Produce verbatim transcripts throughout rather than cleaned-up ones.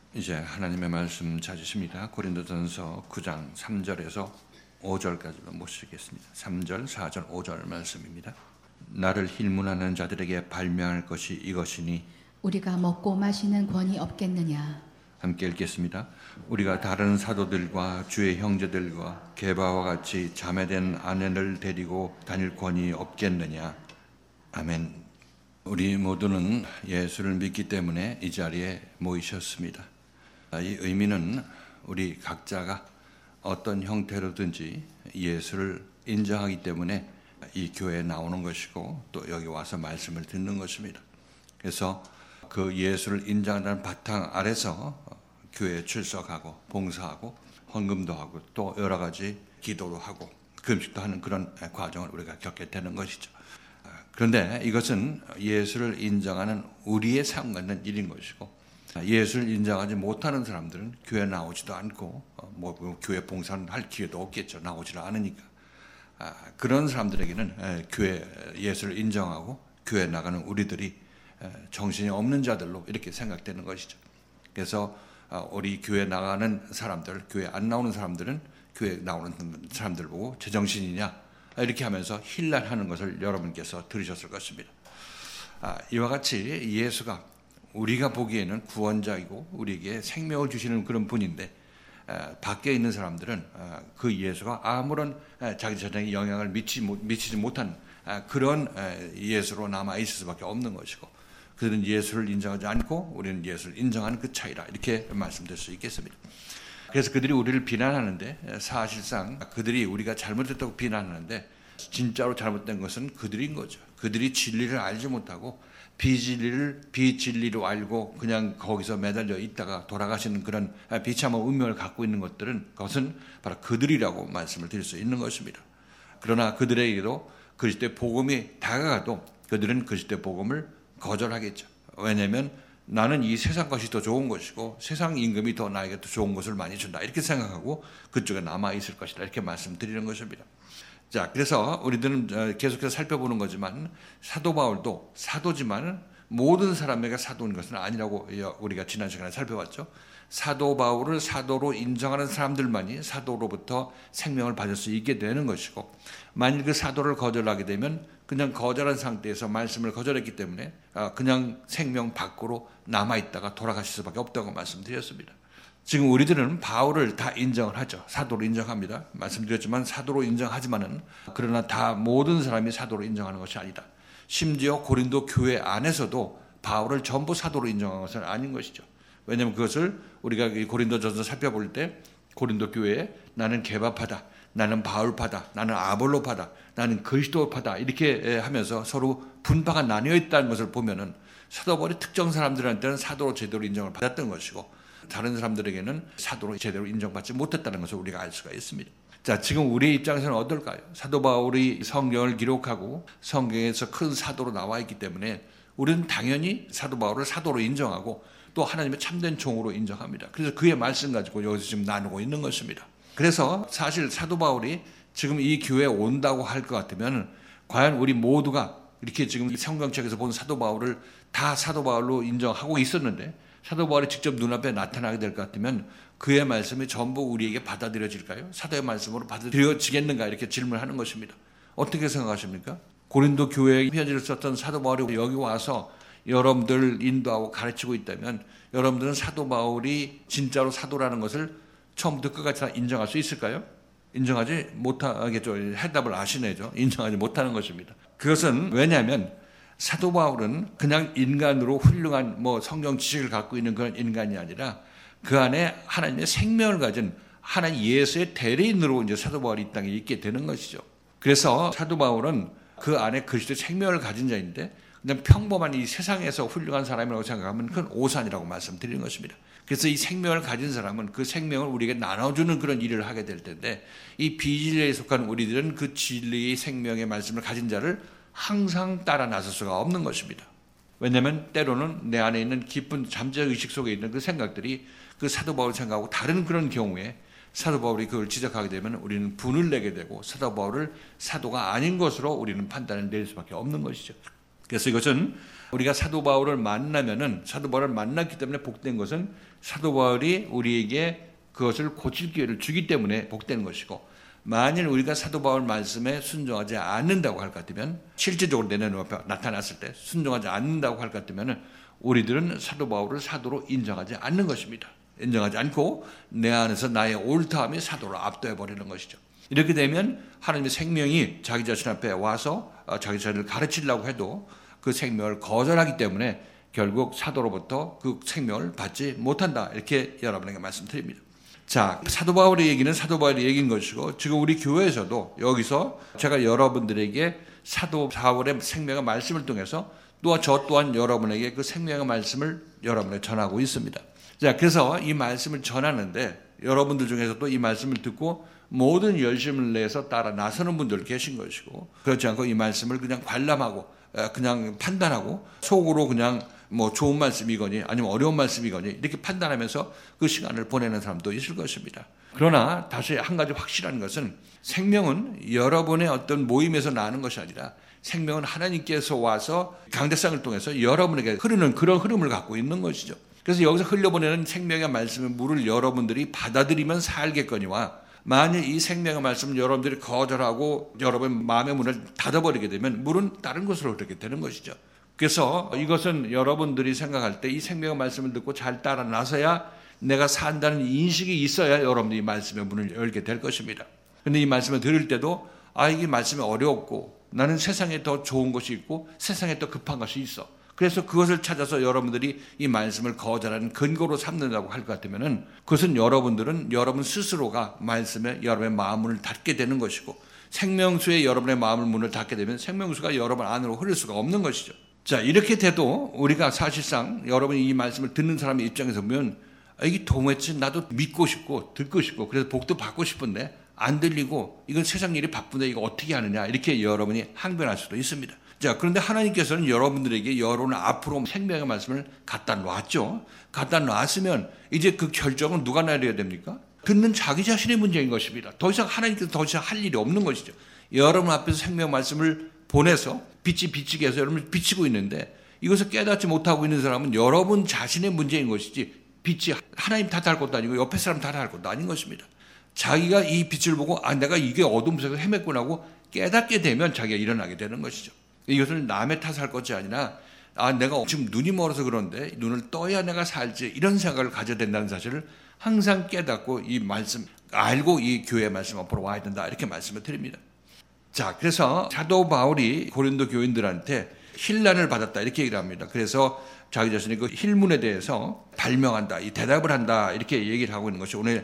이제 하나님의 말씀 찾으십니다. 고린도전서 구 장 삼 절에서 오 절까지로 모시겠습니다. 삼 절, 사 절, 오 절 말씀입니다. 나를 힐문하는 자들에게 발명할 것이 이것이니 우리가 먹고 마시는 권이 없겠느냐. 함께 읽겠습니다. 우리가 다른 사도들과 주의 형제들과 게바와 같이 자매된 아내를 데리고 다닐 권이 없겠느냐. 아멘. 우리 모두는 예수를 믿기 때문에 이 자리에 모이셨습니다. 이 의미는 우리 각자가 어떤 형태로든지 예수를 인정하기 때문에 이 교회에 나오는 것이고 또 여기 와서 말씀을 듣는 것입니다. 그래서 그 예수를 인정하는 바탕 아래서 교회에 출석하고 봉사하고 헌금도 하고 또 여러 가지 기도도 하고 금식도 하는 그런 과정을 우리가 겪게 되는 것이죠. 그런데 이것은 예수를 인정하는 우리의 상관된 일인 것이고 예수를 인정하지 못하는 사람들은 교회에 나오지도 않고 뭐 교회 봉사는 할 기회도 없겠죠. 나오지를 않으니까. 그런 사람들에게는 교회 예수를 인정하고 교회에 나가는 우리들이 정신이 없는 자들로 이렇게 생각되는 것이죠. 그래서 우리 교회 나가는 사람들, 교회 안 나오는 사람들은 교회 나오는 사람들 보고 제정신이냐 이렇게 하면서 힐난하는 것을 여러분께서 들으셨을 것입니다. 이와 같이 예수가 우리가 보기에는 구원자이고 우리에게 생명을 주시는 그런 분인데 밖에 있는 사람들은 그 예수가 아무런 자기 자신에게 영향을 미치지, 미치지 못한 그런 예수로 남아있을 수밖에 없는 것이고 그들은 예수를 인정하지 않고 우리는 예수를 인정하는 그 차이라 이렇게 말씀드릴 수 있겠습니다. 그래서 그들이 우리를 비난하는데 사실상 그들이 우리가 잘못했다고 비난하는데 진짜로 잘못된 것은 그들인 거죠. 그들이 진리를 알지 못하고 비진리를 비진리로 알고 그냥 거기서 매달려 있다가 돌아가시는 그런 비참한 운명을 갖고 있는 것들은 그것은 바로 그들이라고 말씀을 드릴 수 있는 것입니다. 그러나 그들에게도 그리스도의 복음이 다가가도 그들은 그리스도의 복음을 거절하겠죠. 왜냐하면 나는 이 세상 것이 더 좋은 것이고 세상 임금이 더 나에게 더 좋은 것을 많이 준다 이렇게 생각하고 그쪽에 남아 있을 것이다 이렇게 말씀드리는 것입니다. 자, 그래서 우리들은 계속해서 살펴보는 거지만 사도 바울도 사도지만 모든 사람에게 사도인 것은 아니라고 우리가 지난 시간에 살펴봤죠. 사도 바울을 사도로 인정하는 사람들만이 사도로부터 생명을 받을 수 있게 되는 것이고 만일 그 사도를 거절하게 되면 그냥 거절한 상태에서 말씀을 거절했기 때문에 그냥 생명 밖으로 남아있다가 돌아가실 수밖에 없다고 말씀드렸습니다. 지금 우리들은 바울을 다 인정을 하죠. 사도로 인정합니다. 말씀드렸지만 사도로 인정하지만은 그러나 다 모든 사람이 사도로 인정하는 것이 아니다. 심지어 고린도 교회 안에서도 바울을 전부 사도로 인정한 것은 아닌 것이죠. 왜냐하면 그것을 우리가 고린도전서 살펴볼 때 고린도 교회에 나는 게바파다, 나는 바울파다, 나는 아볼로파다, 나는 그리스도파다 이렇게 하면서 서로 분파가 나뉘어 있다는 것을 보면은 사도 바울이 특정 사람들한테는 사도로 제대로 인정을 받았던 것이고 다른 사람들에게는 사도로 제대로 인정받지 못했다는 것을 우리가 알 수가 있습니다. 자, 지금 우리의 입장에서는 어떨까요? 사도 바울이 성경을 기록하고 성경에서 큰 사도로 나와 있기 때문에 우리는 당연히 사도 바울을 사도로 인정하고 또 하나님의 참된 종으로 인정합니다. 그래서 그의 말씀 가지고 여기서 지금 나누고 있는 것입니다. 그래서 사실 사도 바울이 지금 이 교회에 온다고 할 것 같으면 과연 우리 모두가 이렇게 지금 성경책에서 본 사도 바울을 다 사도 바울로 인정하고 있었는데 사도 바울이 직접 눈앞에 나타나게 될 것 같으면 그의 말씀이 전부 우리에게 받아들여질까요? 사도의 말씀으로 받아들여지겠는가 이렇게 질문하는 것입니다. 어떻게 생각하십니까? 고린도 교회에 편지를 썼던 사도 바울이 여기 와서 여러분들 인도하고 가르치고 있다면 여러분들은 사도 바울이 진짜로 사도라는 것을 처음부터 끝까지 다 인정할 수 있을까요? 인정하지 못하겠죠. 해답을 아시네죠. 인정하지 못하는 것입니다. 그것은 왜냐하면 사도 바울은 그냥 인간으로 훌륭한 뭐 성경 지식을 갖고 있는 그런 인간이 아니라 그 안에 하나님의 생명을 가진 하나님 예수의 대리인으로 이제 사도 바울이 이 땅에 있게 되는 것이죠. 그래서 사도 바울은 그 안에 그리스도의 생명을 가진 자인데 그냥 평범한 이 세상에서 훌륭한 사람이라고 생각하면 그건 오산이라고 말씀드리는 것입니다. 그래서 이 생명을 가진 사람은 그 생명을 우리에게 나눠주는 그런 일을 하게 될 텐데 이 비진리에 속한 우리들은 그 진리의 생명의 말씀을 가진 자를 항상 따라 나설 수가 없는 것입니다. 왜냐하면 때로는 내 안에 있는 깊은 잠재의식 속에 있는 그 생각들이 그 사도 바울 생각하고 다른 그런 경우에 사도 바울이 그걸 지적하게 되면 우리는 분을 내게 되고 사도 바울을 사도가 아닌 것으로 우리는 판단을 내릴 수밖에 없는 것이죠. 그래서 이것은 우리가 사도 바울을 만나면은 사도 바울을 만났기 때문에 복된 것은 사도 바울이 우리에게 그것을 고칠 기회를 주기 때문에 복된 것이고, 만일 우리가 사도 바울 말씀에 순종하지 않는다고 할 것 같으면, 실제적으로 내 눈앞에 나타났을 때 순종하지 않는다고 할 것 같으면 우리들은 사도 바울을 사도로 인정하지 않는 것입니다. 인정하지 않고 내 안에서 나의 옳다함이 사도를 압도해 버리는 것이죠. 이렇게 되면 하나님의 생명이 자기 자신 앞에 와서 자기 자신을 가르치려고 해도 그 생명을 거절하기 때문에 결국 사도로부터 그 생명을 받지 못한다, 이렇게 여러분에게 말씀드립니다. 자, 사도 바울의 얘기는 사도 바울의 얘기인 것이고, 지금 우리 교회에서도 여기서 제가 여러분들에게 사도 바울의 생명의 말씀을 통해서 또한 저 또한 여러분에게 그 생명의 말씀을 여러분에게 전하고 있습니다. 자, 그래서 이 말씀을 전하는데 여러분들 중에서도 이 말씀을 듣고 모든 열심을 내서 따라 나서는 분들 계신 것이고, 그렇지 않고 이 말씀을 그냥 관람하고 그냥 판단하고 속으로 그냥 뭐 좋은 말씀이거니 아니면 어려운 말씀이거니 이렇게 판단하면서 그 시간을 보내는 사람도 있을 것입니다. 그러나 다시 한 가지 확실한 것은, 생명은 여러분의 어떤 모임에서 나는 것이 아니라 생명은 하나님께서 와서 강대상을 통해서 여러분에게 흐르는 그런 흐름을 갖고 있는 것이죠. 그래서 여기서 흘려보내는 생명의 말씀의 물을 여러분들이 받아들이면 살겠거니와, 만일 이 생명의 말씀을 여러분들이 거절하고 여러분 마음의 문을 닫아버리게 되면 물은 다른 곳으로 흐르게 되는 것이죠. 그래서 이것은 여러분들이 생각할 때 이 생명의 말씀을 듣고 잘 따라 나서야 내가 산다는 인식이 있어야 여러분들이 이 말씀의 문을 열게 될 것입니다. 그런데 이 말씀을 들을 때도 아, 이게 말씀이 어렵고 나는 세상에 더 좋은 것이 있고 세상에 더 급한 것이 있어, 그래서 그것을 찾아서 여러분들이 이 말씀을 거절하는 근거로 삼는다고 할 것 같으면은, 그것은 여러분들은 여러분 스스로가 말씀에 여러분의 마음을 닫게 되는 것이고, 생명수에 여러분의 마음을 문을 닫게 되면 생명수가 여러분 안으로 흐를 수가 없는 것이죠. 자, 이렇게 돼도 우리가 사실상 여러분이 이 말씀을 듣는 사람의 입장에서 보면 아, 이게 도대체 나도 믿고 싶고 듣고 싶고 그래서 복도 받고 싶은데 안 들리고 이건 세상 일이 바쁜데 이거 어떻게 하느냐, 이렇게 여러분이 항변할 수도 있습니다. 자, 그런데 하나님께서는 여러분들에게 여러분 앞으로 생명의 말씀을 갖다 놨죠. 갖다 놨으면 이제 그 결정은 누가 내려야 됩니까? 듣는 자기 자신의 문제인 것입니다. 더 이상 하나님께서 더 이상 할 일이 없는 것이죠. 여러분 앞에서 생명의 말씀을 보내서 빛이 비치게 해서 여러분을 비치고 있는데, 이것을 깨닫지 못하고 있는 사람은 여러분 자신의 문제인 것이지 빛이 하나님 탓할 것도 아니고 옆에 사람 탓할 것도 아닌 것입니다. 자기가 이 빛을 보고 아, 내가 이게 어둠 속에서 헤맸구나 하고 깨닫게 되면 자기가 일어나게 되는 것이죠. 이것을 남의 탓할 것이 아니라 아, 내가 지금 눈이 멀어서 그런데 눈을 떠야 내가 살지, 이런 생각을 가져야 된다는 사실을 항상 깨닫고 이 말씀 알고 이 교회 말씀 앞으로 와야 된다, 이렇게 말씀을 드립니다. 자, 그래서 사도 바울이 고린도 교인들한테 힐난을 받았다, 이렇게 얘기를 합니다. 그래서 자기 자신의 그 힐문에 대해서 발명한다, 이 대답을 한다, 이렇게 얘기를 하고 있는 것이 오늘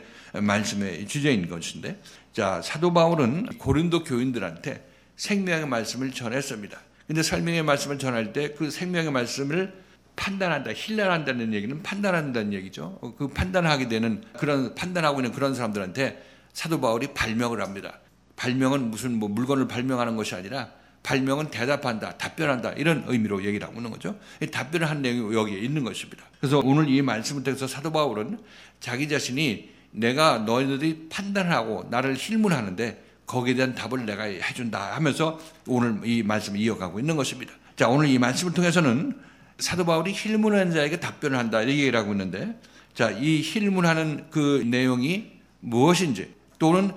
말씀의 주제인 것인데, 자, 사도 바울은 고린도 교인들한테 생명의 말씀을 전했습니다. 근데 생명의 말씀을 전할 때 그 생명의 말씀을 판단한다, 힐난한다는 얘기는 판단한다는 얘기죠. 그 판단하게 되는 그런 판단하고 있는 그런 사람들한테 사도 바울이 발명을 합니다. 발명은 무슨 뭐 물건을 발명하는 것이 아니라 발명은 대답한다, 답변한다, 이런 의미로 얘기를 하고 있는 거죠. 답변을 한 내용이 여기에 있는 것입니다. 그래서 오늘 이 말씀을 통해서 사도 바울은 자기 자신이 내가 너희들이 판단하고 나를 힐문하는데 거기에 대한 답을 내가 해준다 하면서 오늘 이 말씀을 이어가고 있는 것입니다. 자, 오늘 이 말씀을 통해서는 사도 바울이 힐문하는 자에게 답변을 한다, 이렇게 얘기를 하고 있는데, 자, 이 힐문하는 그 내용이 무엇인지, 또는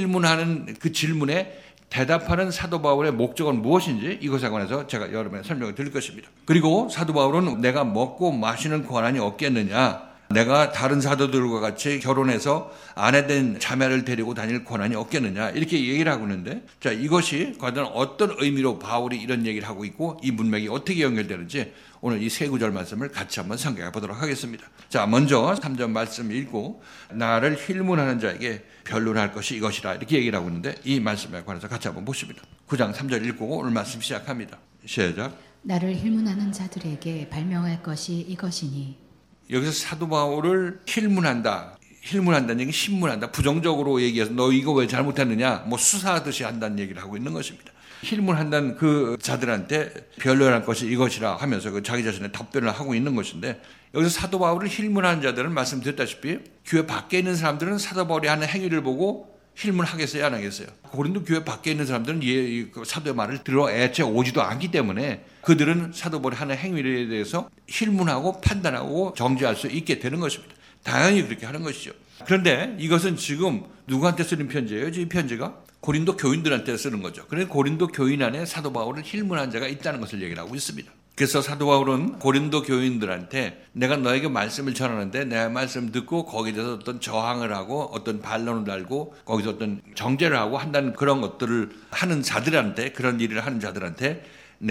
힐문하는 그 질문에 대답하는 사도 바울의 목적은 무엇인지, 이것에 관해서 제가 여러분에게 설명을 드릴 것입니다. 그리고 사도 바울은 내가 먹고 마시는 권한이 없겠느냐, 내가 다른 사도들과 같이 결혼해서 아내된 자매를 데리고 다닐 권한이 없겠느냐, 이렇게 얘기를 하고 있는데, 자, 이것이 과연 어떤 의미로 바울이 이런 얘기를 하고 있고 이 문맥이 어떻게 연결되는지 오늘 이 세 구절 말씀을 같이 한번 생각해 보도록 하겠습니다. 자, 먼저 삼 절 말씀 읽고 나를 힐문하는 자에게 변론할 것이 이것이라, 이렇게 얘기를 하고 있는데 이 말씀에 관해서 같이 한번 보십니다. 구 장 삼 절 읽고 오늘 말씀 시작합니다. 시작. 나를 힐문하는 자들에게 발명할 것이 이것이니. 여기서 사도 바울을 힐문한다, 힐문한다는 얘기, 신문한다, 부정적으로 얘기해서 너 이거 왜 잘못했느냐, 뭐 수사하듯이 한다는 얘기를 하고 있는 것입니다. 힐문한다는 그 자들한테 변론할 것이 이것이라 하면서 그 자기 자신의 답변을 하고 있는 것인데, 여기서 사도 바울을 힐문하는 자들은 말씀드렸다시피 교회 밖에 있는 사람들은 사도 바울이 하는 행위를 보고 힐문하겠어요, 안 하겠어요? 고린도 교회 밖에 있는 사람들은 이 사도의 말을 들어 애초에 오지도 않기 때문에 그들은 사도 바울의 하는 행위에 대해서 힐문하고 판단하고 정죄할 수 있게 되는 것입니다. 당연히 그렇게 하는 것이죠. 그런데 이것은 지금 누구한테 쓰는 편지예요? 이 편지가 고린도 교인들한테 쓰는 거죠. 그래서 고린도 교인 안에 사도 바울을 힐문한 자가 있다는 것을 얘기를 하고 있습니다. 그래서 사도 바울은 고린도 교인들한테 내가 너에게 말씀을 전하는데 내 말씀 듣고 거기에 대해서 어떤 저항을 하고 어떤 반론을 달고 거기서 어떤 정죄를 하고 한다는 그런 것들을 하는 자들한테, 그런 일을 하는 자들한테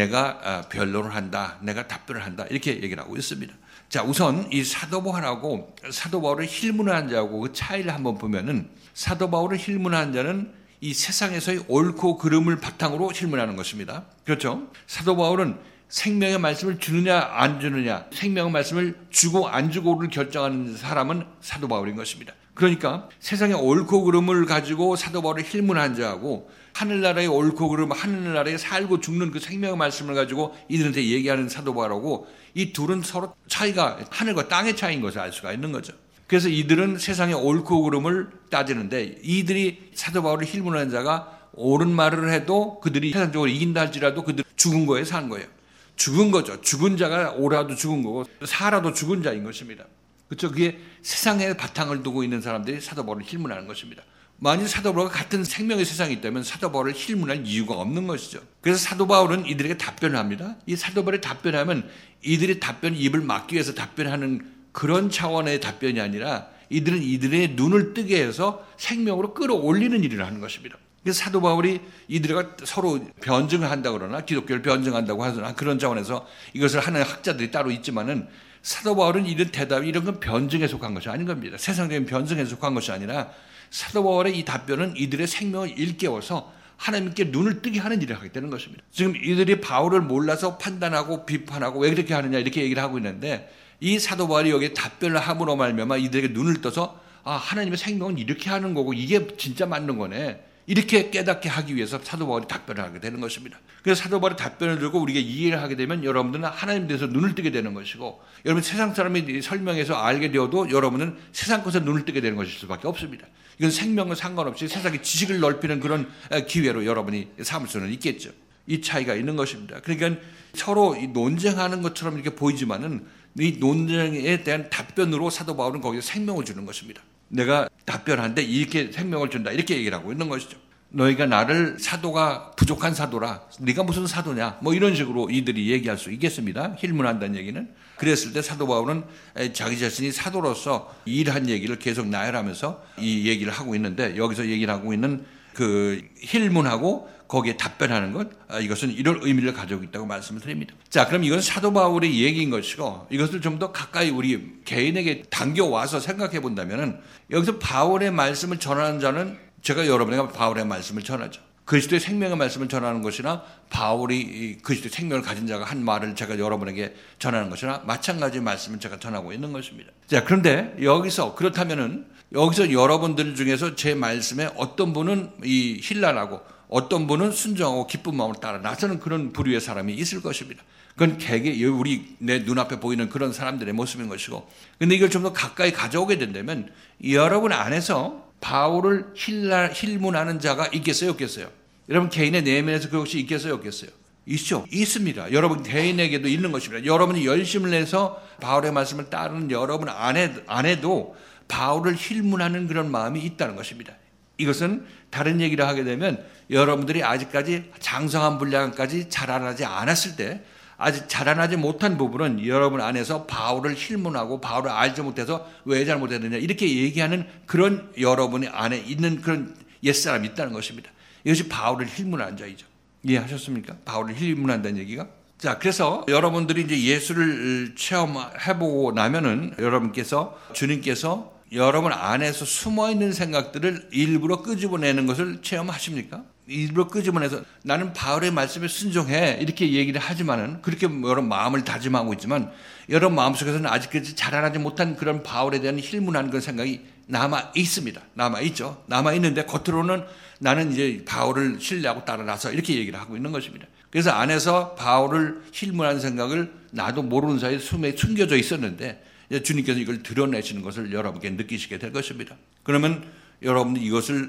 내가 변론을 한다, 내가 답변을 한다, 이렇게 얘기를 하고 있습니다. 자, 우선 이 사도 바울하고 사도 바울을 힐문한 자하고 그 차이를 한번 보면은, 사도 바울을 힐문한 자는 이 세상에서의 옳고 그름을 바탕으로 힐문하는 것입니다. 그렇죠? 사도 바울은 생명의 말씀을 주느냐 안 주느냐, 생명의 말씀을 주고 안 주고를 결정하는 사람은 사도 바울인 것입니다. 그러니까 세상의 옳고 그름을 가지고 사도 바울을 힐문한 자하고 하늘나라의 옳고 그름, 하늘나라에 살고 죽는 그 생명의 말씀을 가지고 이들한테 얘기하는 사도 바울하고, 이 둘은 서로 차이가 하늘과 땅의 차이인 것을 알 수가 있는 거죠. 그래서 이들은 세상의 옳고 그름을 따지는데, 이들이 사도 바울을 힐문한 자가 옳은 말을 해도 그들이 세상적으로 이긴다 할지라도 그들 죽은 거에 산 거예요. 죽은 거죠. 죽은 자가 오라도 죽은 거고 살아도 죽은 자인 것입니다. 그렇죠? 그게 세상에 바탕을 두고 있는 사람들이 사도 바울을 힐문하는 것입니다. 만일 사도 바울과 같은 생명의 세상이 있다면 사도 바울을 힐문할 이유가 없는 것이죠. 그래서 사도 바울은 이들에게 답변을 합니다. 이 사도 바울이 답변하면 이들의 답변, 입을 막기 위해서 답변하는 그런 차원의 답변이 아니라 이들은 이들의 눈을 뜨게 해서 생명으로 끌어올리는 일을 하는 것입니다. 그래서 사도 바울이 이들과 서로 변증을 한다 그러나, 기독교를 변증한다고 하거나 그런 차원에서 이것을 하는 학자들이 따로 있지만은, 사도 바울은 이런 대답이 이런 건 변증에 속한 것이 아닌 겁니다. 세상적인 변증에 속한 것이 아니라 사도 바울의 이 답변은 이들의 생명을 일깨워서 하나님께 눈을 뜨게 하는 일을 하게 되는 것입니다. 지금 이들이 바울을 몰라서 판단하고 비판하고 왜 그렇게 하느냐 이렇게 얘기를 하고 있는데, 이 사도 바울이 여기에 답변을 함으로 말미암아 이들에게 눈을 떠서 아, 하나님의 생명은 이렇게 하는 거고 이게 진짜 맞는 거네, 이렇게 깨닫게 하기 위해서 사도 바울이 답변을 하게 되는 것입니다. 그래서 사도 바울이 답변을 들고 우리가 이해를 하게 되면 여러분들은 하나님에 대해서 눈을 뜨게 되는 것이고, 여러분 세상 사람이 설명해서 알게 되어도 여러분은 세상 것에 눈을 뜨게 되는 것일 수밖에 없습니다. 이건 생명과 상관없이 세상의 지식을 넓히는 그런 기회로 여러분이 삼을 수는 있겠죠. 이 차이가 있는 것입니다. 그러니까 서로 논쟁하는 것처럼 이렇게 보이지만은 이 논쟁에 대한 답변으로 사도 바울은 거기서 생명을 주는 것입니다. 내가 답변하는데 이렇게 생명을 준다, 이렇게 얘기를 하고 있는 것이죠. 너희가 나를 사도가 부족한 사도라, 네가 무슨 사도냐, 뭐 이런 식으로 이들이 얘기할 수 있겠습니다. 힐문한다는 얘기는. 그랬을 때 사도 바울은 자기 자신이 사도로서 일한 얘기를 계속 나열하면서 이 얘기를 하고 있는데, 여기서 얘기를 하고 있는 그 힐문하고 거기에 답변하는 것, 이것은 이런 의미를 가지고 있다고 말씀을 드립니다. 자, 그럼 이건 사도 바울의 얘기인 것이고, 이것을 좀 더 가까이 우리 개인에게 당겨와서 생각해 본다면은, 여기서 바울의 말씀을 전하는 자는 제가 여러분에게 바울의 말씀을 전하죠. 그리스도의 생명의 말씀을 전하는 것이나 바울이 그리스도의 생명을 가진 자가 한 말을 제가 여러분에게 전하는 것이나 마찬가지 말씀을 제가 전하고 있는 것입니다. 자, 그런데 여기서 그렇다면은 여기서 여러분들 중에서 제 말씀에 어떤 분은 이 힐난하고 어떤 분은 순종하고 기쁜 마음으로 따라 나서는 그런 부류의 사람이 있을 것입니다. 그건 개개 우리 내 눈앞에 보이는 그런 사람들의 모습인 것이고, 근데 이걸 좀 더 가까이 가져오게 된다면 여러분 안에서 바울을 힐라, 힐문하는 자가 있겠어요, 없겠어요? 여러분 개인의 내면에서 그것이 있겠어요, 없겠어요? 있죠, 있습니다. 여러분 개인에게도 있는 것입니다. 여러분이 열심을 내서 바울의 말씀을 따르는 여러분 안에, 안에도 바울을 힐문하는 그런 마음이 있다는 것입니다. 이것은 다른 얘기를 하게 되면 여러분들이 아직까지 장성한 분량까지 자라나지 않았을 때, 아직 자라나지 못한 부분은 여러분 안에서 바울을 힐문하고 바울을 알지 못해서 왜 잘못했느냐 이렇게 얘기하는 그런 여러분이 안에 있는 그런 옛사람이 있다는 것입니다. 이것이 바울을 힐문하는 자이죠. 이해하셨습니까? 바울을 힐문한다는 얘기가. 자, 그래서 여러분들이 이제 예수를 체험해보고 나면은 여러분께서, 주님께서 여러분 안에서 숨어있는 생각들을 일부러 끄집어내는 것을 체험하십니까? 일부러 끄집어내서 나는 바울의 말씀에 순종해 이렇게 얘기를 하지만은, 그렇게 여러분 마음을 다짐하고 있지만 여러분 마음속에서는 아직까지 자라나지 못한 그런 바울에 대한 힐문한 그런 생각이 남아 있습니다. 남아 있죠. 남아 있는데 겉으로는 나는 이제 바울을 신뢰하고 따라나서 이렇게 얘기를 하고 있는 것입니다. 그래서 안에서 바울을 힐문하는 생각을 나도 모르는 사이에 숨에 숨겨져 있었는데 주님께서 이걸 드러내시는 것을 여러분께 느끼시게 될 것입니다. 그러면 여러분들 이것을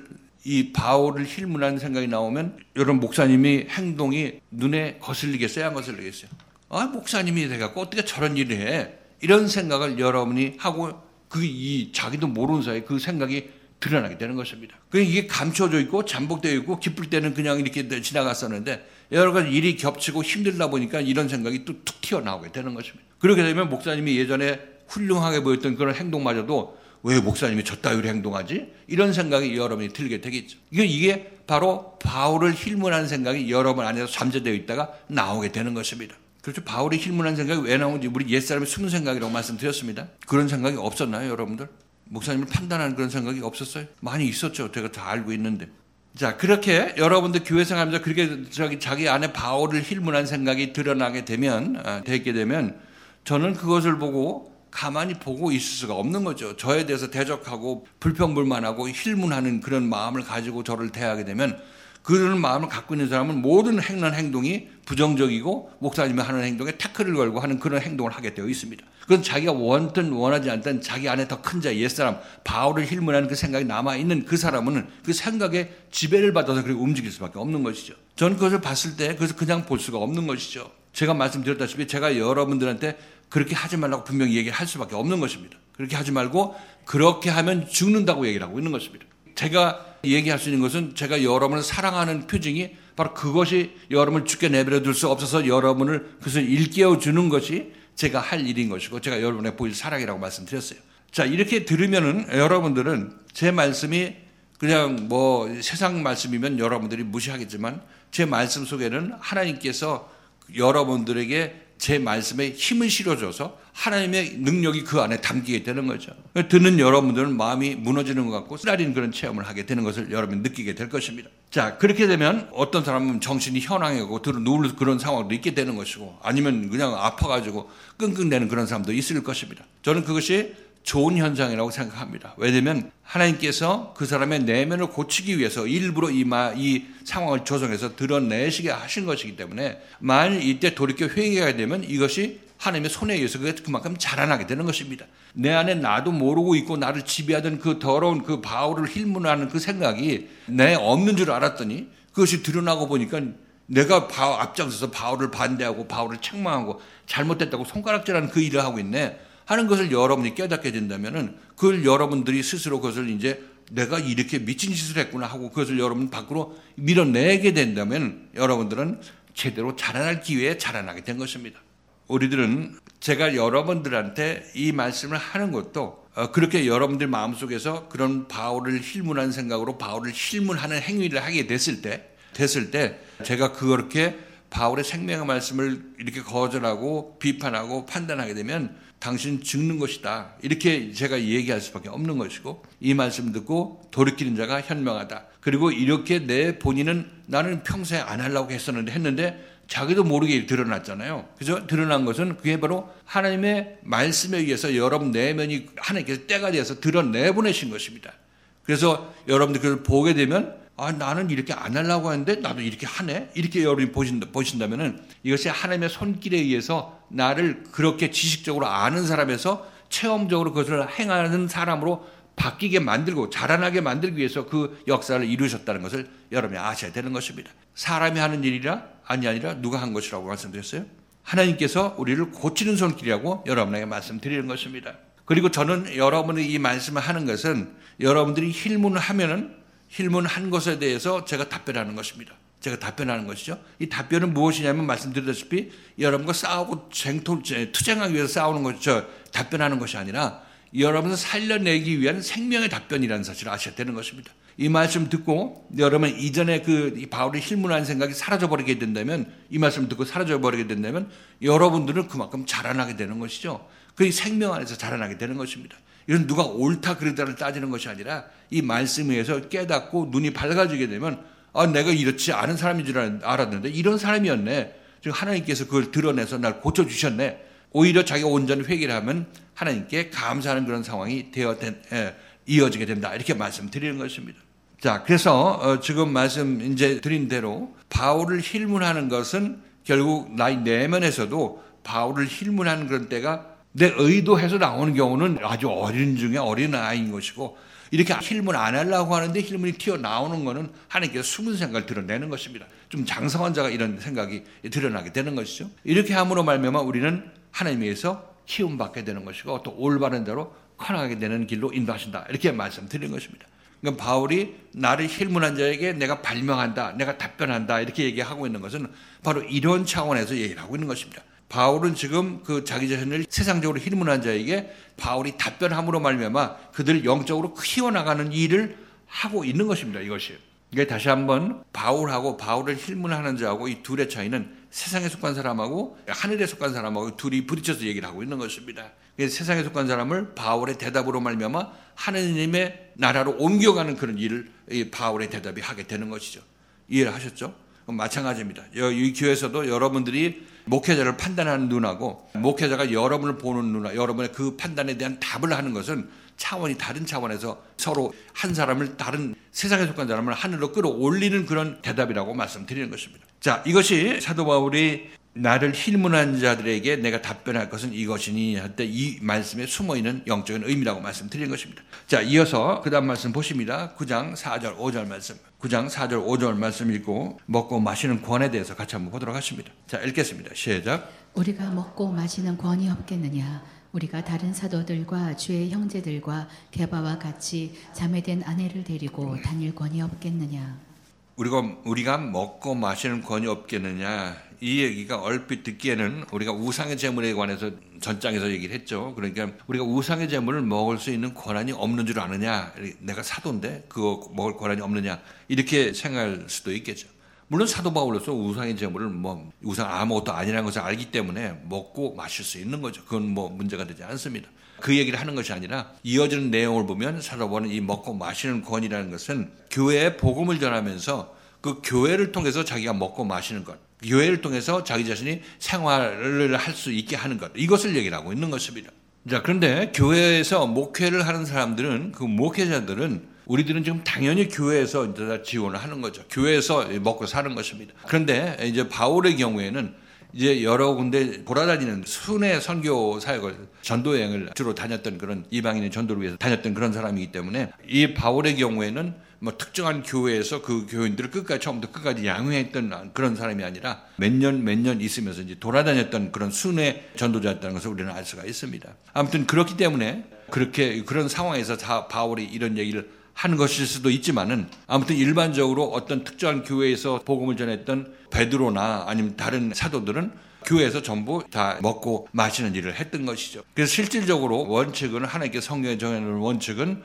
이 바울을 힐문하는 생각이 나오면 여러분 목사님이 행동이 눈에 거슬리겠어요? 안 거슬리겠어요? 아, 목사님이 돼갖고 어떻게 저런 일을 해? 이런 생각을 여러분이 하고 그 이 자기도 모르는 사이에 그 생각이 드러나게 되는 것입니다. 그러니까 이게 감춰져 있고 잠복되어 있고 기쁠 때는 그냥 이렇게 지나갔었는데 여러 가지 일이 겹치고 힘들다 보니까 이런 생각이 또 툭 튀어나오게 되는 것입니다. 그렇게 되면 목사님이 예전에 훌륭하게 보였던 그런 행동마저도 왜 목사님이 저 따위로 행동하지? 이런 생각이 여러분이 들게 되겠죠. 이게, 이게 바로 바울을 힐문하는 생각이 여러분 안에서 잠재되어 있다가 나오게 되는 것입니다. 그렇죠. 바울이 힐문한 생각이 왜 나오는지 우리 옛사람의 숨은 생각이라고 말씀드렸습니다. 그런 생각이 없었나요, 여러분들? 목사님을 판단하는 그런 생각이 없었어요? 많이 있었죠. 제가 다 알고 있는데. 자, 그렇게 여러분들 교회 생활하면서 그렇게 자기, 자기 안에 바울을 힐문한 생각이 드러나게 되면, 아, 되게 되면 저는 그것을 보고 가만히 보고 있을 수가 없는 거죠. 저에 대해서 대적하고 불평불만하고 힐문하는 그런 마음을 가지고 저를 대하게 되면 그런 마음을 갖고 있는 사람은 모든 행한 행동이 부정적이고 목사님이 하는 행동에 태클을 걸고 하는 그런 행동을 하게 되어 있습니다. 그건 자기가 원든 원하지 않든 자기 안에 더 큰 자, 옛사람, 바울을 힐문하는 그 생각이 남아있는 그 사람은 그 생각에 지배를 받아서 그렇게 움직일 수밖에 없는 것이죠. 저는 그것을 봤을 때 그것을 그냥 볼 수가 없는 것이죠. 제가 말씀드렸다시피 제가 여러분들한테 그렇게 하지 말라고 분명히 얘기를 할 수밖에 없는 것입니다. 그렇게 하지 말고 그렇게 하면 죽는다고 얘기를 하고 있는 것입니다. 제가 얘기할 수 있는 것은 제가 여러분을 사랑하는 표징이 바로 그것이 여러분을 죽게 내버려 둘 수 없어서 여러분을 그것을 일깨워 주는 것이 제가 할 일인 것이고 제가 여러분의 보일 사랑이라고 말씀드렸어요. 자, 이렇게 들으면은 여러분들은 제 말씀이 그냥 뭐 세상 말씀이면 여러분들이 무시하겠지만 제 말씀 속에는 하나님께서 여러분들에게 제 말씀에 힘을 실어줘서 하나님의 능력이 그 안에 담기게 되는 거죠. 듣는 여러분들은 마음이 무너지는 것 같고 쓰라린 그런 체험을 하게 되는 것을 여러분이 느끼게 될 것입니다. 자, 그렇게 되면 어떤 사람은 정신이 현황하고 들어 누울 그런 상황도 있게 되는 것이고 아니면 그냥 아파가지고 끙끙대는 그런 사람도 있을 것입니다. 저는 그것이 좋은 현상이라고 생각합니다. 왜냐하면 하나님께서 그 사람의 내면을 고치기 위해서 일부러 이, 마, 이 상황을 조성해서 드러내시게 하신 것이기 때문에 만일 이때 돌이켜 회개하게 되면 이것이 하나님의 손에 의해서 그만큼 자라나게 되는 것입니다. 내 안에 나도 모르고 있고 나를 지배하던 그 더러운 그 바울을 힐문하는 그 생각이 내 없는 줄 알았더니 그것이 드러나고 보니까 내가 바, 앞장서서 바울을 반대하고 바울을 책망하고 잘못됐다고 손가락질하는 그 일을 하고 있네 하는 것을 여러분이 깨닫게 된다면은 그걸 여러분들이 스스로 그것을 이제 내가 이렇게 미친 짓을 했구나 하고 그것을 여러분 밖으로 밀어내게 된다면 여러분들은 제대로 자라날 기회에 자라나게 된 것입니다. 우리들은 제가 여러분들한테 이 말씀을 하는 것도 그렇게 여러분들 마음속에서 그런 바울을 힐문하는 생각으로 바울을 힐문하는 행위를 하게 됐을 때 됐을 때 제가 그렇게 바울의 생명의 말씀을 이렇게 거절하고 비판하고 판단하게 되면 당신 죽는 것이다. 이렇게 제가 얘기할 수밖에 없는 것이고 이 말씀 듣고 돌이키는 자가 현명하다. 그리고 이렇게 내 본인은 나는 평소에 안 하려고 했었는데 했는데 자기도 모르게 드러났잖아요. 그래서 드러난 것은 그게 바로 하나님의 말씀에 의해서 여러분 내면이 하나님께서 때가 되어서 드러내보내신 것입니다. 그래서 여러분들 그걸 보게 되면 아, 나는 이렇게 안 하려고 하는데 나도 이렇게 하네? 이렇게 여러분이 보신다, 보신다면은 이것이 하나님의 손길에 의해서 나를 그렇게 지식적으로 아는 사람에서 체험적으로 그것을 행하는 사람으로 바뀌게 만들고 자라나게 만들기 위해서 그 역사를 이루셨다는 것을 여러분이 아셔야 되는 것입니다. 사람이 하는 일이라 아니 아니라 누가 한 것이라고 말씀드렸어요? 하나님께서 우리를 고치는 손길이라고 여러분에게 말씀드리는 것입니다. 그리고 저는 여러분이 이 말씀을 하는 것은 여러분들이 힐문을 하면은 힐문한 것에 대해서 제가 답변하는 것입니다. 제가 답변하는 것이죠. 이 답변은 무엇이냐면 말씀드렸다시피 여러분과 싸우고 쟁토, 투쟁하기 위해서 싸우는 것이죠. 답변하는 것이 아니라 여러분을 살려내기 위한 생명의 답변이라는 사실을 아셔야 되는 것입니다. 이 말씀 듣고 여러분 이전에 그 바울이 힐문한 생각이 사라져버리게 된다면 이 말씀 듣고 사라져버리게 된다면 여러분들은 그만큼 자라나게 되는 것이죠. 그 생명 안에서 자라나게 되는 것입니다. 이건 누가 옳다 그르다를 따지는 것이 아니라 이 말씀에 의해서 깨닫고 눈이 밝아지게 되면 아, 내가 이렇지 않은 사람인 줄 알았는데 이런 사람이었네. 지금 하나님께서 그걸 드러내서 날 고쳐주셨네. 오히려 자기가 온전히 회개를 하면 하나님께 감사하는 그런 상황이 되어 된, 에, 이어지게 된다. 이렇게 말씀드리는 것입니다. 자, 그래서 어, 지금 말씀 이제 드린 대로 바울을 힐문하는 것은 결국 나의 내면에서도 바울을 힐문하는 그런 때가 내 의도해서 나오는 경우는 아주 어린 중에 어린 아이인 것이고, 이렇게 힐문 안 하려고 하는데 힐문이 튀어나오는 것은 하나님께서 숨은 생각을 드러내는 것입니다. 좀 장성한 자가 이런 생각이 드러나게 되는 것이죠. 이렇게 함으로 말미암아 우리는 하나님에서 키움받게 되는 것이고, 또 올바른 대로 커나가게 되는 길로 인도하신다, 이렇게 말씀드린 것입니다. 그러니까 바울이 나를 힐문한 자에게 내가 발명한다, 내가 답변한다, 이렇게 얘기하고 있는 것은 바로 이런 차원에서 얘기를 하고 있는 것입니다. 바울은 지금 그 자기 자신을 세상적으로 힐문한 자에게 바울이 답변함으로 말미암아 그들을 영적으로 키워나가는 일을 하고 있는 것입니다. 이것이. 이게 다시 한번 바울하고 바울을 힐문하는 자하고 이 둘의 차이는 세상에 속한 사람하고 하늘에 속한 사람하고 둘이 부딪혀서 얘기를 하고 있는 것입니다. 세상에 속한 사람을 바울의 대답으로 말미암아 하느님의 나라로 옮겨가는 그런 일을 이 바울의 대답이 하게 되는 것이죠. 이해를 하셨죠? 마찬가지입니다. 이 교회에서도 여러분들이 목회자를 판단하는 눈하고 목회자가 여러분을 보는 눈, 여러분의 그 판단에 대한 답을 하는 것은 차원이 다른 차원에서 서로 한 사람을 다른 세상에 속한 사람을 하늘로 끌어올리는 그런 대답이라고 말씀드리는 것입니다. 자, 이것이 사도 바울이 나를 힐문한 자들에게 내가 답변할 것은 이것이니 할 때 이 말씀에 숨어있는 영적인 의미라고 말씀드리는 것입니다. 자, 이어서 그 다음 말씀 보십니다. 구 장 사 절 오 절 말씀. 구 장 사 절 오 절 말씀 읽고 먹고 마시는 권에 대해서 같이 한번 보도록 하십니다. 자, 읽겠습니다. 시작. 우리가 먹고 마시는 권이 없겠느냐? 우리가 다른 사도들과 주의 형제들과 게바와 같이 자매된 아내를 데리고 다닐 권이 없겠느냐? 우리가 우리가 먹고 마시는 권이 없겠느냐? 이 얘기가 얼핏 듣기에는 우리가 우상의 제물에 관해서 전장에서 얘기를 했죠. 그러니까 우리가 우상의 제물을 먹을 수 있는 권한이 없는 줄 아느냐? 내가 사도인데 그거 먹을 권한이 없느냐? 이렇게 생각할 수도 있겠죠. 물론 사도 바울로서 우상의 제물을 뭐 우상 아무것도 아니라는 것을 알기 때문에 먹고 마실 수 있는 거죠. 그건 뭐 문제가 되지 않습니다. 그 얘기를 하는 것이 아니라 이어지는 내용을 보면 사도 바울은 이 먹고 마시는 권이라는 것은 교회에 복음을 전하면서 그 교회를 통해서 자기가 먹고 마시는 것, 교회를 통해서 자기 자신이 생활을 할 수 있게 하는 것, 이것을 얘기를 하고 있는 것입니다. 자, 그런데 교회에서 목회를 하는 사람들은, 그 목회자들은 우리들은 지금 당연히 교회에서 이제 지원을 하는 거죠. 교회에서 먹고 사는 것입니다. 그런데 이제 바울의 경우에는 이제 여러 군데 돌아다니는 순회 선교 사역을, 전도 여행을 주로 다녔던 그런 이방인의 전도를 위해서 다녔던 그런 사람이기 때문에 이 바울의 경우에는 뭐 특정한 교회에서 그 교인들을 끝까지 처음부터 끝까지 양육했던 그런 사람이 아니라 몇 년 몇 년 있으면서 이제 돌아다녔던 그런 순회 전도자였다는 것을 우리는 알 수가 있습니다. 아무튼 그렇기 때문에 그렇게 그런 상황에서 다 바울이 이런 얘기를 하는 것일 수도 있지만은 아무튼 일반적으로 어떤 특정한 교회에서 복음을 전했던 베드로나 아니면 다른 사도들은 교회에서 전부 다 먹고 마시는 일을 했던 것이죠. 그래서 실질적으로 원칙은, 하나님께 성경에 정해놓은 원칙은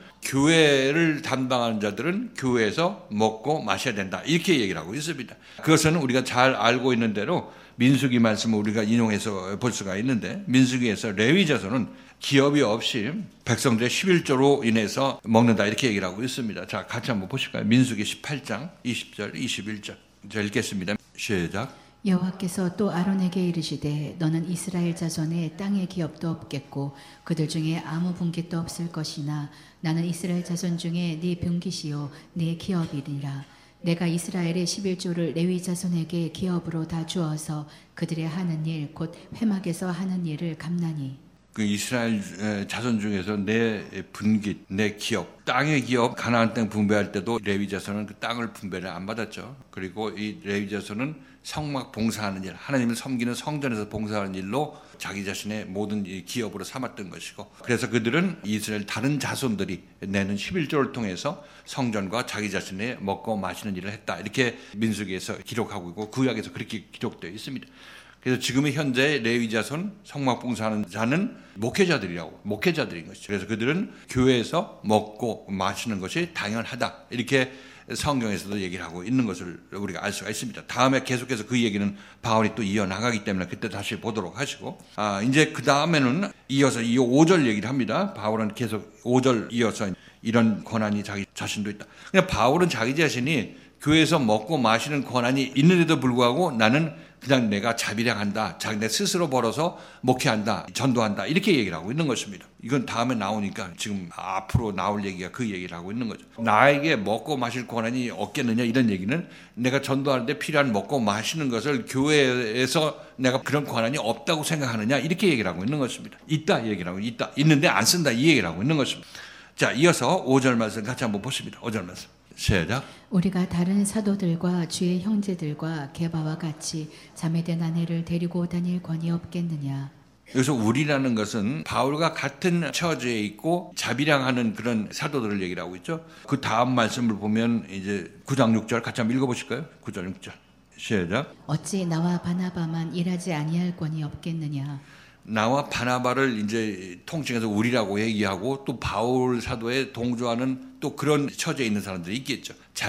교회를 담당하는 자들은 교회에서 먹고 마셔야 된다, 이렇게 얘기를 하고 있습니다. 그것은 우리가 잘 알고 있는 대로 민수기 말씀을 우리가 인용해서 볼 수가 있는데, 민수기에서 레위 자손은 기업이 없이 백성들의 십일조로 인해서 먹는다, 이렇게 얘기를 하고 있습니다. 자, 같이 한번 보실까요? 민수기 십팔 장 이십 절 이십일 절. 자, 읽겠습니다. 시작. 여호와께서 또 아론에게 이르시되 너는 이스라엘 자손의 땅의 기업도 없겠고 그들 중에 아무 분깃도 없을 것이나 나는 이스라엘 자손 중에 네 분깃이요 네 기업이니라. 내가 이스라엘의 십일조를 레위 자손에게 기업으로 다 주어서 그들의 하는 일 곧 회막에서 하는 일을 갚나니. 그 이스라엘 자손 중에서 내 분깃, 내 기업, 땅의 기업, 가나안 땅 분배할 때도 레위 자손은 그 땅을 분배를 안 받았죠. 그리고 이 레위 자손은 성막 봉사하는 일, 하나님을 섬기는 성전에서 봉사하는 일로 자기 자신의 모든 기업으로 삼았던 것이고, 그래서 그들은 이스라엘 다른 자손들이 내는 십일조를 통해서 성전과 자기 자신의 먹고 마시는 일을 했다, 이렇게 민수기에서 기록하고 있고 구약에서 그렇게 기록되어 있습니다. 그래서 지금의 현재 레위 자손 성막 봉사하는 자는 목회자들이라고, 목회자들인 것이죠. 그래서 그들은 교회에서 먹고 마시는 것이 당연하다, 이렇게 성경에서도 얘기를 하고 있는 것을 우리가 알 수가 있습니다. 다음에 계속해서 그 얘기는 바울이 또 이어나가기 때문에 그때 다시 보도록 하시고, 아, 이제 그 다음에는 이어서 이 오 절 얘기를 합니다. 바울은 계속 오 절 이어서 이런 권한이 자기 자신도 있다. 그냥 바울은 자기 자신이 교회에서 먹고 마시는 권한이 있는데도 불구하고 나는 그냥 내가 자비량한다, 자기 스스로 벌어서 목회한다, 전도한다 이렇게 얘기를 하고 있는 것입니다. 이건 다음에 나오니까 지금 앞으로 나올 얘기가 그 얘기를 하고 있는 거죠. 나에게 먹고 마실 권한이 없겠느냐 이런 얘기는 내가 전도하는데 필요한 먹고 마시는 것을 교회에서 내가 그런 권한이 없다고 생각하느냐 이렇게 얘기를 하고 있는 것입니다. 있다 얘기를 하고 있다. 있는데 안 쓴다 이 얘기를 하고 있는 것입니다. 자, 이어서 오 절 말씀 같이 한번 보십니다. 오 절 말씀. 시작. 우리가 다른 사도들과 주의 형제들과 게바와 같이 자매된 아내를 데리고 다닐 권이 없겠느냐. 여기서 우리라는 것은 바울과 같은 처지에 있고 자비량하는 그런 사도들을 얘기를 하고 있죠. 그 다음 말씀을 보면 이제 구 장 육 절 같이 한번 읽어보실까요? 구 절 육 절. 시작. 어찌 나와 바나바만 일하지 아니할 권이 없겠느냐. 나와 바나바를 이제 통칭해서 우리라고 얘기하고 또 바울 사도에 동조하는 또 그런 처지에 있는 사람들이 있겠죠.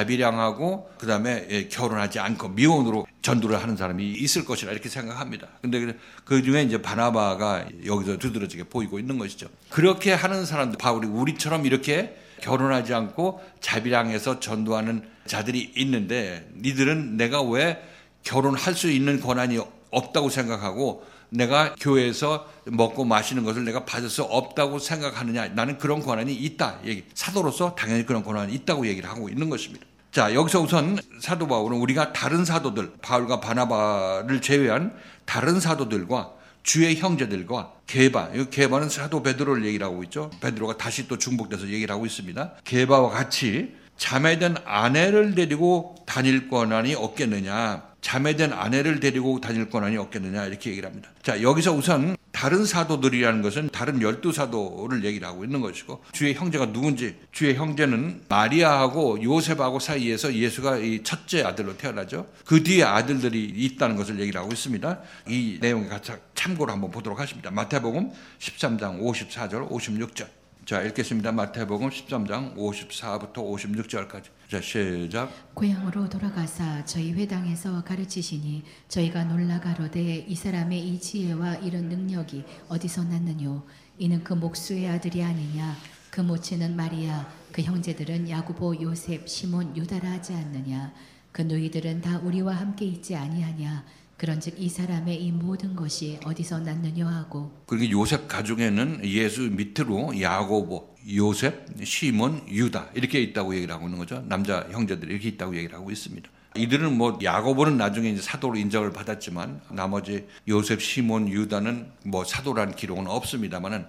자비량하고 그다음에 결혼하지 않고 미혼으로 전도를 하는 사람이 있을 것이라 이렇게 생각합니다. 근데 그 중에 이제 바나바가 여기서 두드러지게 보이고 있는 것이죠. 그렇게 하는 사람들, 바울이 우리처럼 이렇게 결혼하지 않고 자비량해서 전도하는 자들이 있는데 니들은 내가 왜 결혼할 수 있는 권한이 없다고 생각하고 내가 교회에서 먹고 마시는 것을 내가 받을 수 없다고 생각하느냐. 나는 그런 권한이 있다. 얘기. 사도로서 당연히 그런 권한이 있다고 얘기를 하고 있는 것입니다. 자, 여기서 우선 사도 바울은 우리가 다른 사도들, 바울과 바나바를 제외한 다른 사도들과 주의 형제들과 게바, 이 게바는 사도 베드로를 얘기를 하고 있죠. 베드로가 다시 또 중복돼서 얘기를 하고 있습니다. 게바와 같이 자매된 아내를 데리고 다닐 권한이 없겠느냐. 자매된 아내를 데리고 다닐 권한이 없겠느냐 이렇게 얘기를 합니다. 자, 여기서 우선 다른 사도들이라는 것은 다른 열두 사도를 얘기를 하고 있는 것이고 주의 형제가 누군지, 주의 형제는 마리아하고 요셉하고 사이에서 예수가 이 첫째 아들로 태어나죠. 그 뒤에 아들들이 있다는 것을 얘기를 하고 있습니다. 이 내용에 같이 참고로 한번 보도록 하십니다. 마태복음 십삼 장 오십사 절 오십육 절. 자, 읽겠습니다. 마태복음 십삼 장 오십사부터 오십육 절까지. 자, 시작. 고향으로 돌아가사 저희 회당에서 가르치시니 저희가 놀라 가로되 이 사람의 이 지혜와 이런 능력이 어디서 났느뇨. 이는 그 목수의 아들이 아니냐. 그 모친은 마리아, 그 형제들은 야고보, 요셉, 시몬, 유다라 하지 않느냐. 그 너희들은 다 우리와 함께 있지 아니하냐. 그런즉 이 사람의 이 모든 것이 어디서 났느냐 하고. 그리고 요셉 가족에는 예수 밑으로 야고보, 요셉, 시몬, 유다 이렇게 있다고 얘기를 하고 있는 거죠. 남자 형제들이 이렇게 있다고 얘기를 하고 있습니다. 이들은 뭐 야고보는 나중에 이제 사도로 인정을 받았지만 나머지 요셉, 시몬, 유다는 뭐 사도라는 기록은 없습니다만은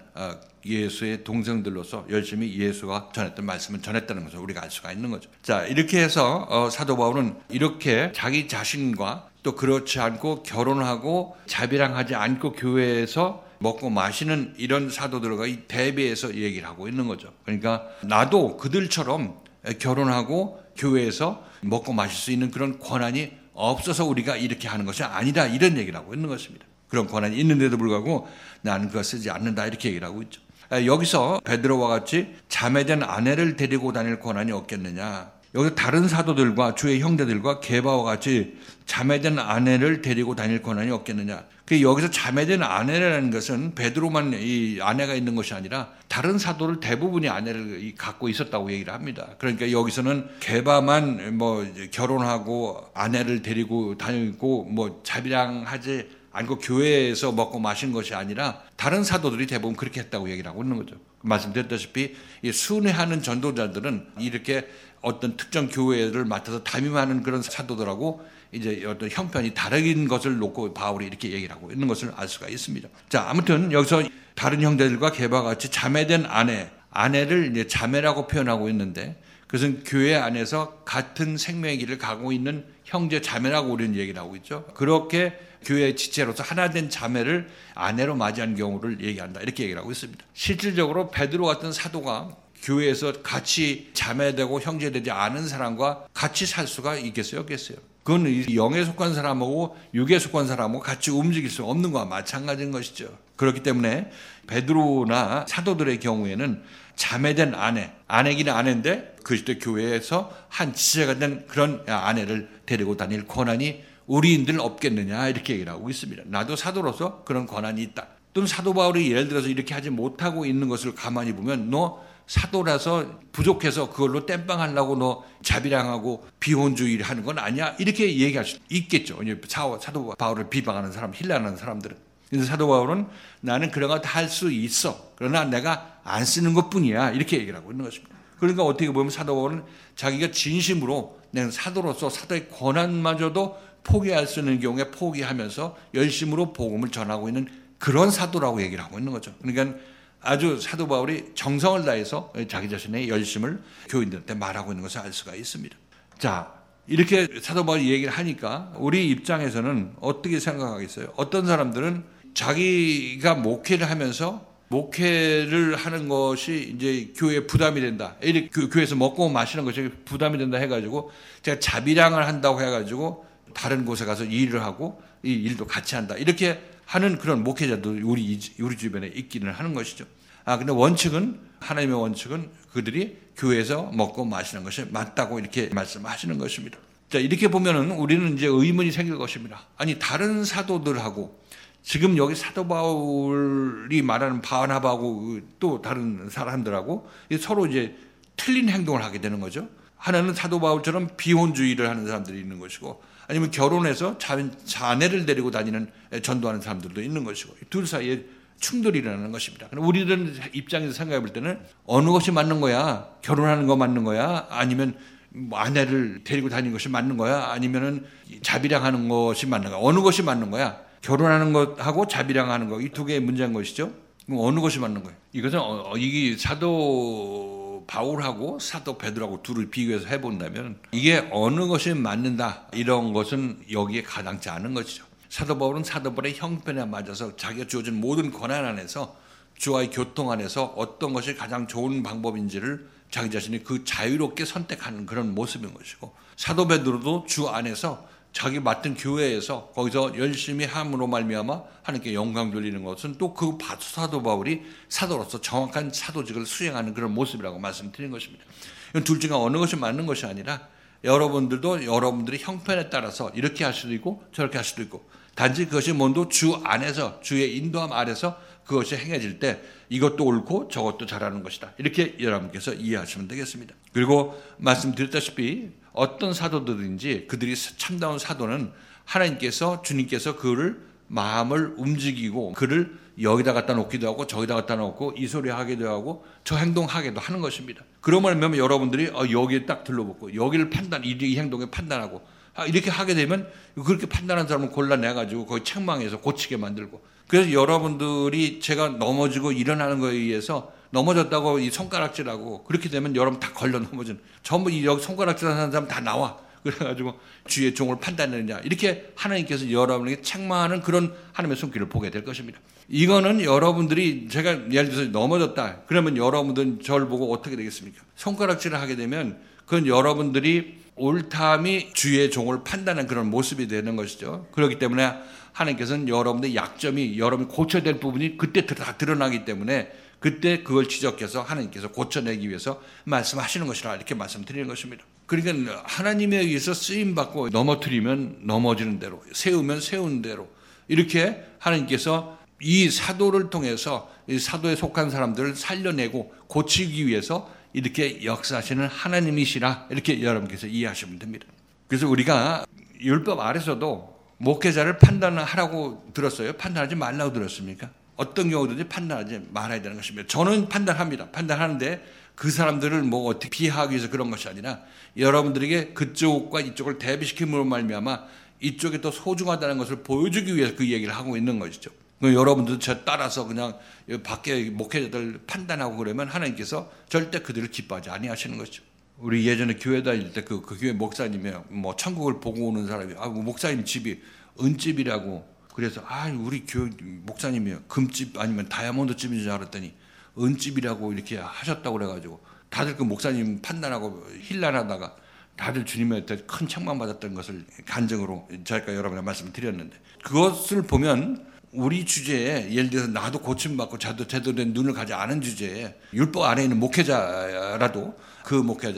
예수의 동생들로서 열심히 예수가 전했던 말씀을 전했다는 것을 우리가 알 수가 있는 거죠. 자, 이렇게 해서 사도 바울은 이렇게 자기 자신과 또 그렇지 않고 결혼하고 자비랑하지 않고 교회에서 먹고 마시는 이런 사도들과 대비해서 얘기를 하고 있는 거죠. 그러니까 나도 그들처럼 결혼하고 교회에서 먹고 마실 수 있는 그런 권한이 없어서 우리가 이렇게 하는 것이 아니다 이런 얘기를 하고 있는 것입니다. 그런 권한이 있는데도 불구하고 나는 그거 쓰지 않는다 이렇게 얘기를 하고 있죠. 여기서 베드로와 같이 자매된 아내를 데리고 다닐 권한이 없겠느냐. 여기서 다른 사도들과 주의 형제들과 게바와 같이 자매된 아내를 데리고 다닐 권한이 없겠느냐. 여기서 자매된 아내라는 것은 베드로만 이 아내가 있는 것이 아니라 다른 사도를 대부분이 아내를 갖고 있었다고 얘기를 합니다. 그러니까 여기서는 게바만 뭐 결혼하고 아내를 데리고 다니고 뭐 자비량하지 않고 교회에서 먹고 마신 것이 아니라 다른 사도들이 대부분 그렇게 했다고 얘기를 하고 있는 거죠. 말씀드렸다시피 이 순회하는 전도자들은 이렇게 어떤 특정 교회를 맡아서 담임하는 그런 사도들하고 이제 어떤 형편이 다른 것을 놓고 바울이 이렇게 얘기를 하고 있는 것을 알 수가 있습니다. 자, 아무튼 여기서 다른 형제들과 게바와 같이 자매된 아내, 아내를 이제 자매라고 표현하고 있는데 그것은 교회 안에서 같은 생명의 길을 가고 있는 형제 자매라고 우리는 얘기를 하고 있죠. 그렇게 교회의 지체로서 하나 된 자매를 아내로 맞이한 경우를 얘기한다. 이렇게 얘기를 하고 있습니다. 실질적으로 베드로 같은 사도가 교회에서 같이 자매되고 형제되지 않은 사람과 같이 살 수가 있겠어요? 없겠어요? 그건 영에 속한 사람하고 육에 속한 사람하고 같이 움직일 수 없는 것과 마찬가지인 것이죠. 그렇기 때문에 베드로나 사도들의 경우에는 자매된 아내, 아내기는 아내인데 그리스도 교회에서 한 지체가 된 그런 아내를 데리고 다닐 권한이 우리인들 없겠느냐 이렇게 얘기를 하고 있습니다. 나도 사도로서 그런 권한이 있다. 또는 사도 바울이 예를 들어서 이렇게 하지 못하고 있는 것을 가만히 보면 너 사도라서 부족해서 그걸로 땜빵하려고 너 자비량하고 비혼주의를 하는 건 아니야. 이렇게 얘기할 수 있겠죠. 사도 바울을 비방하는 사람, 힐난하는 사람들은. 그래서 사도 바울은 나는 그런 거 다 할 수 있어. 그러나 내가 안 쓰는 것뿐이야. 이렇게 얘기를 하고 있는 것입니다. 그러니까 어떻게 보면 사도 바울은 자기가 진심으로 내가 사도로서 사도의 권한마저도 포기할 수 있는 경우에 포기하면서 열심으로 복음을 전하고 있는 그런 사도라고 얘기를 하고 있는 거죠. 그러니까 아주 사도 바울이 정성을 다해서 자기 자신의 열심을 교인들한테 말하고 있는 것을 알 수가 있습니다. 자, 이렇게 사도 바울이 얘기를 하니까 우리 입장에서는 어떻게 생각하겠어요? 어떤 사람들은 자기가 목회를 하면서 목회를 하는 것이 이제 교회에 부담이 된다. 이렇게 교회에서 먹고 마시는 것이 부담이 된다 해가지고 제가 자비량을 한다고 해가지고 다른 곳에 가서 일을 하고 이 일도 같이 한다. 이렇게 하는 그런 목회자도 우리 우리 주변에 있기는 하는 것이죠. 아, 근데 원칙은 하나님의 원칙은 그들이 교회에서 먹고 마시는 것이 맞다고 이렇게 말씀하시는 것입니다. 자, 이렇게 보면은 우리는 이제 의문이 생길 것입니다. 아니, 다른 사도들하고 지금 여기 사도 바울이 말하는 바나바하고 또 다른 사람들하고 서로 이제 틀린 행동을 하게 되는 거죠. 하나는 사도 바울처럼 비혼주의를 하는 사람들이 있는 것이고, 아니면 결혼해서 자, 자녀를 데리고 다니는 전도하는 사람들도 있는 것이고, 둘 사이에 충돌이 일어나는 것입니다. 우리들 입장에서 생각해 볼 때는 어느 것이 맞는 거야? 결혼하는 거 맞는 거야? 아니면 아내를 데리고 다니는 것이 맞는 거야? 아니면은 자비량하는 것이 맞는 거야? 어느 것이 맞는 거야? 결혼하는 것하고 자비량하는 거, 이 두 개의 문제인 것이죠. 그럼 어느 것이 맞는 거예요? 이것은 어, 이게 사도 바울하고 사도 베드로하고 둘을 비교해서 해본다면 이게 어느 것이 맞는다 이런 것은 여기에 가당치 않은 것이죠. 사도 바울은 사도 바울의 형편에 맞아서 자기가 주어진 모든 권한 안에서 주와의 교통 안에서 어떤 것이 가장 좋은 방법인지를 자기 자신이 그 자유롭게 선택하는 그런 모습인 것이고, 사도 베드로도 주 안에서 자기 맡은 교회에서 거기서 열심히 함으로 말미암아 하나님께 영광 돌리는 것은 또 그 사도 바울이 사도로서 정확한 사도직을 수행하는 그런 모습이라고 말씀드린 것입니다. 이건 둘 중에 어느 것이 맞는 것이 아니라 여러분들도 여러분들의 형편에 따라서 이렇게 할 수도 있고 저렇게 할 수도 있고, 단지 그것이 뭔도 주 안에서 주의 인도함 아래서 그것이 행해질 때 이것도 옳고 저것도 잘하는 것이다. 이렇게 여러분께서 이해하시면 되겠습니다. 그리고 말씀드렸다시피 어떤 사도들인지 그들이 참다운 사도는 하나님께서 주님께서 그를 마음을 움직이고 그를 여기다 갖다 놓기도 하고 저기다 갖다 놓고 이 소리 하기도 하고 저 행동하기도 하는 것입니다. 그러면 여러분들이 어, 여기에 딱 들러붙고 여기를 판단, 이 행동에 판단하고 이렇게 하게 되면 그렇게 판단한 사람을 골라내가지고 거기 책망해서 고치게 만들고, 그래서 여러분들이 제가 넘어지고 일어나는 거에 의해서 넘어졌다고 이 손가락질하고 그렇게 되면 여러분 다 걸려 넘어지는, 전부 이 여기 손가락질 하는 사람 다 나와. 그래가지고 주의 종을 판단하느냐, 이렇게 하나님께서 여러분에게 책망하는 그런 하나님의 손길을 보게 될 것입니다. 이거는 여러분들이 제가 예를 들어서 넘어졌다 그러면 여러분들은 저를 보고 어떻게 되겠습니까? 손가락질을 하게 되면 그건 여러분들이 옳다함이 주의 종을 판단하는 그런 모습이 되는 것이죠. 그렇기 때문에 하나님께서는 여러분의 약점이 여러분이 고쳐야 될 부분이 그때 다 드러나기 때문에 그때 그걸 지적해서 하나님께서 고쳐내기 위해서 말씀하시는 것이라 이렇게 말씀드리는 것입니다. 그러니까 하나님에 의해서 쓰임받고 넘어뜨리면 넘어지는 대로, 세우면 세우는 대로 이렇게 하나님께서 이 사도를 통해서 이 사도에 속한 사람들을 살려내고 고치기 위해서 이렇게 역사하시는 하나님이시라 이렇게 여러분께서 이해하시면 됩니다. 그래서 우리가 율법 아래서도 목회자를 판단하라고 들었어요? 판단하지 말라고 들었습니까? 어떤 경우든지 판단하지 말아야 되는 것입니다. 저는 판단합니다. 판단하는데 그 사람들을 뭐 어떻게 비하하기 위해서 그런 것이 아니라 여러분들에게 그쪽과 이쪽을 대비시킴으로 말미암아 이쪽이 더 소중하다는 것을 보여주기 위해서 그 얘기를 하고 있는 것이죠. 여러분들 저 따라서 그냥 밖에 목회자들 판단하고 그러면 하나님께서 절대 그들을 기뻐하지 아니하시는 것이죠. 우리 예전에 교회 다닐 때 그 그 교회 목사님이 뭐 천국을 보고 오는 사람이 아 목사님 집이 은집이라고 그래서 아 우리 교회 목사님이 금집 아니면 다이아몬드 집인 줄 알았더니 은집이라고 이렇게 하셨다고 그래가지고 다들 그 목사님 판단하고 힐난하다가 다들 주님한테 큰 책망 받았던 것을 간증으로 저희가 여러분의 말씀을 드렸는데, 그것을 보면 우리 주제에 예를 들어서 나도 고침받고 자도 제대로 된 눈을 가지 않은 주제에 율법 안에 있는 목회자라도 그 목회자를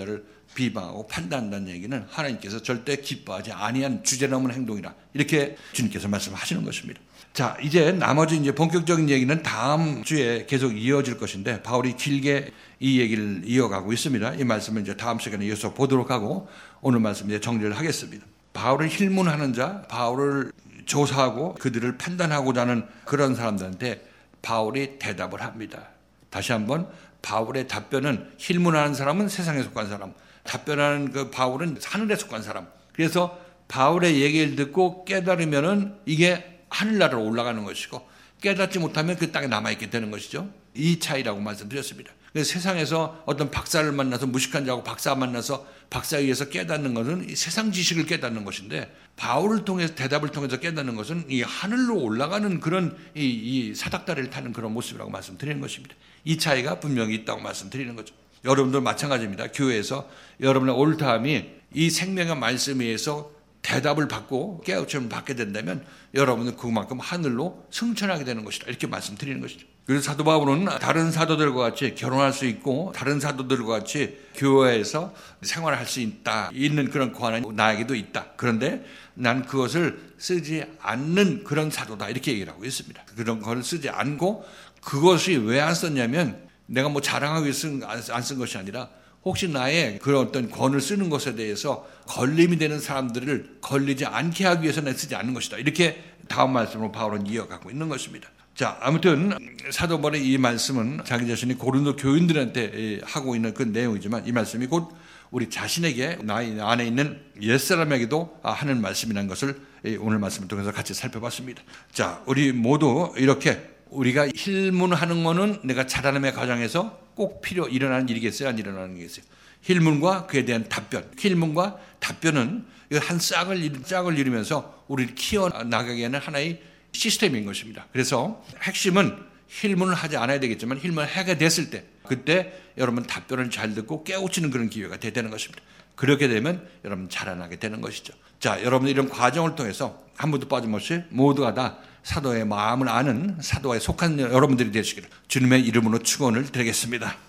비방하고 판단한다는 얘기는 하나님께서 절대 기뻐하지 아니한 주제넘은 행동이라 이렇게 주님께서 말씀하시는 것입니다. 자, 이제 나머지 이제 본격적인 얘기는 다음 주에 계속 이어질 것인데 바울이 길게 이 얘기를 이어가고 있습니다. 이 말씀을 이제 다음 시간에 이어서 보도록 하고 오늘 말씀 이제 정리를 하겠습니다. 바울을 힐문하는 자, 바울을 조사하고 그들을 판단하고자 하는 그런 사람들한테 바울이 대답을 합니다. 다시 한번 바울의 답변은 힐문하는 사람은 세상에 속한 사람, 답변하는 그 바울은 하늘에 속한 사람. 그래서 바울의 얘기를 듣고 깨달으면은 이게 하늘나라로 올라가는 것이고 깨닫지 못하면 그 땅에 남아있게 되는 것이죠. 이 차이라고 말씀드렸습니다. 그래서 세상에서 어떤 박사를 만나서 무식한 자하고 박사 만나서 박사에 의해서 깨닫는 것은 이 세상 지식을 깨닫는 것인데 바울을 통해서 대답을 통해서 깨닫는 것은 이 하늘로 올라가는 그런 이, 이 사닥다리를 타는 그런 모습이라고 말씀드리는 것입니다. 이 차이가 분명히 있다고 말씀드리는 거죠. 여러분들 마찬가지입니다. 교회에서 여러분의 올타함이 이 생명의 말씀에 의해서 대답을 받고 깨우침을 받게 된다면 여러분은 그만큼 하늘로 승천하게 되는 것이다. 이렇게 말씀드리는 것이죠. 그래서 사도 바울은 다른 사도들과 같이 결혼할 수 있고 다른 사도들과 같이 교회에서 생활할 수 있다. 있는 그런 권한이 나에게도 있다. 그런데 난 그것을 쓰지 않는 그런 사도다. 이렇게 얘기를 하고 있습니다. 그런 걸 쓰지 않고 그것이 왜 안 썼냐면 내가 뭐 자랑하기 위해서 안 쓴 것이 아니라 혹시 나의 그런 어떤 권을 쓰는 것에 대해서 걸림이 되는 사람들을 걸리지 않게 하기 위해서 는 쓰지 않는 것이다. 이렇게 다음 말씀으로 바울은 이어가고 있는 것입니다. 자, 아무튼 사도 바울의 이 말씀은 자기 자신이 고린도 교인들한테 하고 있는 그 내용이지만 이 말씀이 곧 우리 자신에게 나의 안에 있는 옛사람에게도 하는 말씀이라는 것을 오늘 말씀을 통해서 같이 살펴봤습니다. 자, 우리 모두 이렇게 우리가 힐문하는 거는 내가 자라남의 과정에서 꼭 필요 일어나는 일이겠어요? 안 일어나는 일이겠어요? 힐문과 그에 대한 답변. 힐문과 답변은 한 싹을, 짝을 이루면서 우리를 키워나가게 하는 하나의 시스템인 것입니다. 그래서 핵심은 힐문을 하지 않아야 되겠지만 힐문을 하게 됐을 때 그때 여러분 답변을 잘 듣고 깨우치는 그런 기회가 되는 것입니다. 그렇게 되면 여러분 자라나게 되는 것이죠. 자, 여러분 이런 과정을 통해서 한 분도 빠짐없이 모두가 다 사도의 마음을 아는 사도에 속한 여러분들이 되시기를 주님의 이름으로 축원을 드리겠습니다.